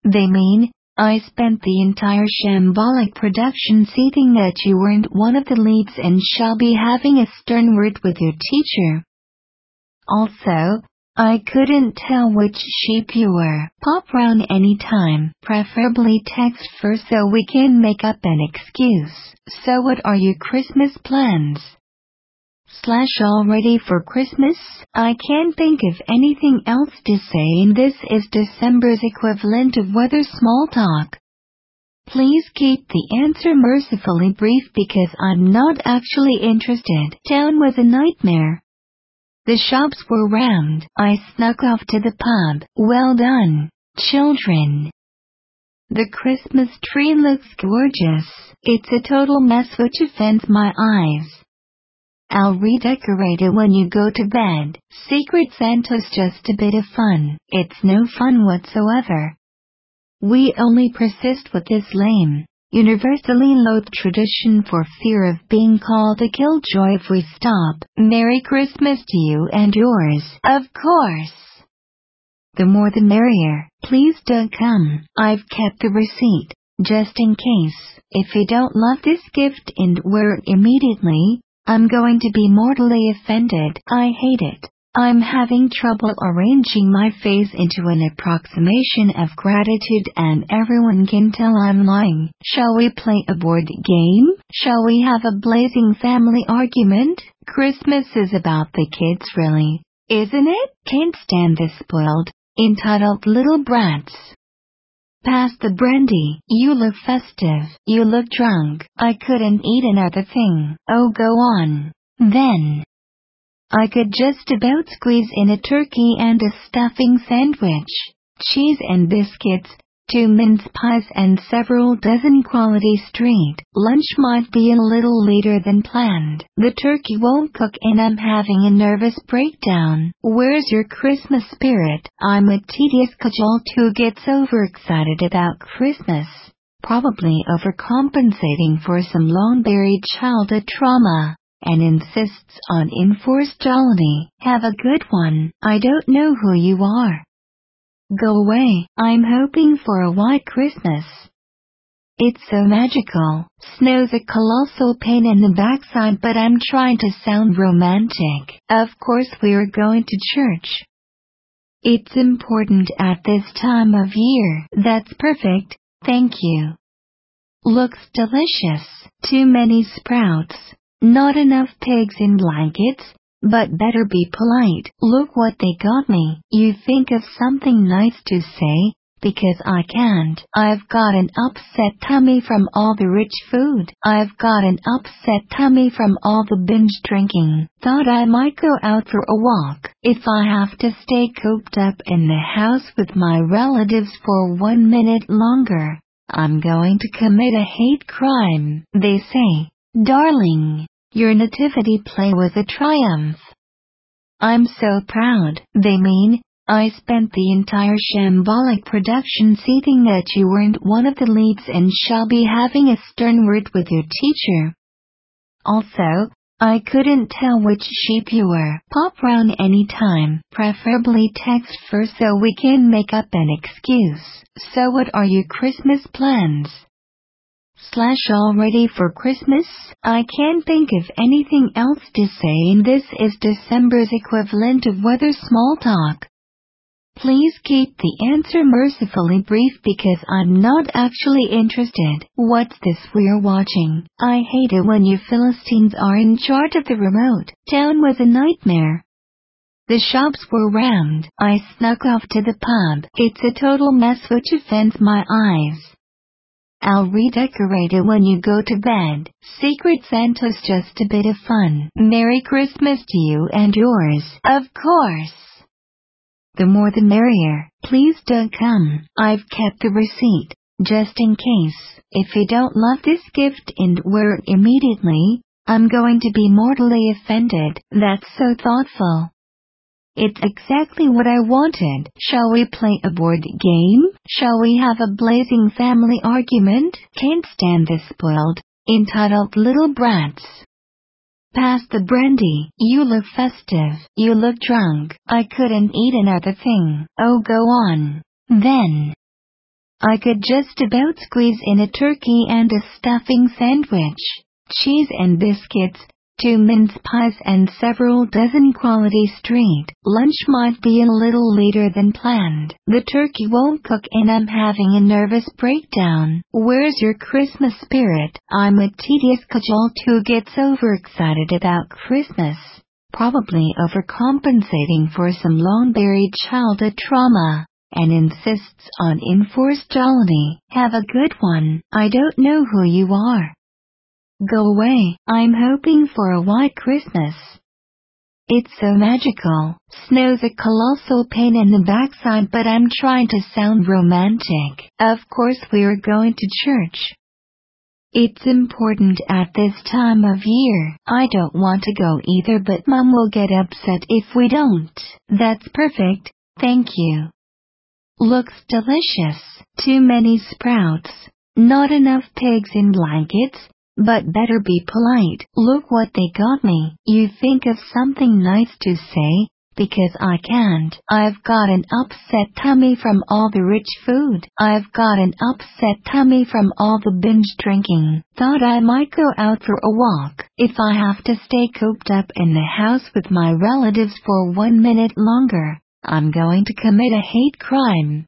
They mean, I spent the entire shambolic production seeing that you weren't one of the leads and shall be having a stern word with your teacher. Also, I couldn't tell which sheep you were. Pop round any time, preferably text first so we can make up an excuse. So what are your Christmas plans? All ready for Christmas? I can't think of anything else to say, and this is December's equivalent of weather small talk. Please keep the answer mercifully brief because I'm not actually interested. Town was a nightmare. The shops were rammed. I snuck off to the pub. Well done, children. The Christmas tree looks gorgeous. It's a total mess which offends my eyes. I'll redecorate it when you go to bed. Secret Santa's just a bit of fun. It's no fun whatsoever. We only persist with this lame, universally loathed tradition for fear of being called a killjoy if we stop. Merry Christmas to you and yours. Of course. The more the merrier. Please don't come. I've kept the receipt, just in case. If you don't love this gift and wear it immediately, I'm going to be mortally offended. I hate it. I'm having trouble arranging my face into an approximation of gratitude and everyone can tell I'm lying. Shall we play a board game? Shall we have a blazing family argument? Christmas is about the kids really, isn't it? Can't stand this spoiled, entitled little brats. Pass the brandy. You look festive. You look drunk. I couldn't eat another thing. Oh, go on. Then. I could just about squeeze in a turkey and a stuffing sandwich, cheese and biscuits, 2 mince pies and several dozen quality street. Lunch might be a little later than planned. The turkey won't cook and I'm having a nervous breakdown. Where's your Christmas spirit? I'm a tedious cajole who gets overexcited about Christmas, probably overcompensating for some long-buried childhood trauma, and insists on enforced jollity. Have a good one. I don't know who you are. Go away. I'm hoping for a white Christmas. It's so magical. Snow's a colossal pain in the backside, but I'm trying to sound romantic. Of course we're going to church. It's important at this time of year. That's perfect, thank you. Looks delicious. Too many sprouts. Not enough pigs in blankets, but better be polite. Look what they got me. You think of something nice to say, because I can't. I've got an upset tummy from all the rich food. I've got an upset tummy from all the binge drinking. Thought I might go out for a walk. If I have to stay cooped up in the house with my relatives for 1 minute longer, I'm going to commit a hate crime. They say, darling, your nativity play was a triumph. I'm so proud. They mean, I spent the entire shambolic production seeing that you weren't one of the leads and shall be having a stern word with your teacher. Also, I couldn't tell which sheep you were. Pop round any time, preferably text first so we can make up an excuse. So what are your Christmas plans? All ready for Christmas? I can't think of anything else to say, and this is December's equivalent of weather small talk. Please keep the answer mercifully brief because I'm not actually interested. What's this we're watching? I hate it when you Philistines are in charge of the remote. Town was a nightmare. The shops were rammed. I snuck off to the pub. It's a total mess which offends my eyes. I'll redecorate it when you go to bed. Secret Santa's just a bit of fun. Merry Christmas to you and yours. Of course. The more the merrier. Please don't come. I've kept the receipt, just in case. If you don't love this gift and wear it immediately, I'm going to be mortally offended. That's so thoughtful. It's exactly what I wanted. Shall we play a board game? Shall we have a blazing family argument? Can't stand this spoiled, entitled little brats. Pass the brandy. You look festive. You look drunk. I couldn't eat another thing. Oh, go on. Then. I could just about squeeze in a turkey and a stuffing sandwich, cheese and biscuits, 2 mince pies and several dozen quality street. Lunch might be a little later than planned. The turkey won't cook and I'm having a nervous breakdown. Where's your Christmas spirit? I'm a tedious cajole who gets overexcited about Christmas, probably overcompensating for some long-buried childhood trauma, and insists on enforced jollity. Have a good one. I don't know who you are. Go away. I'm hoping for a white Christmas. It's so magical. Snow's a colossal pain in the backside, but I'm trying to sound romantic. Of course we're going to church. It's important at this time of year. I don't want to go either, but Mom will get upset if we don't. That's perfect, thank you. Looks delicious. Too many sprouts. Not enough pigs in blankets. But better be polite. Look what they got me. You think of something nice to say, because I can't. I've got an upset tummy from all the rich food. I've got an upset tummy from all the binge drinking. Thought I might go out for a walk. If I have to stay cooped up in the house with my relatives for 1 minute longer, I'm going to commit a hate crime.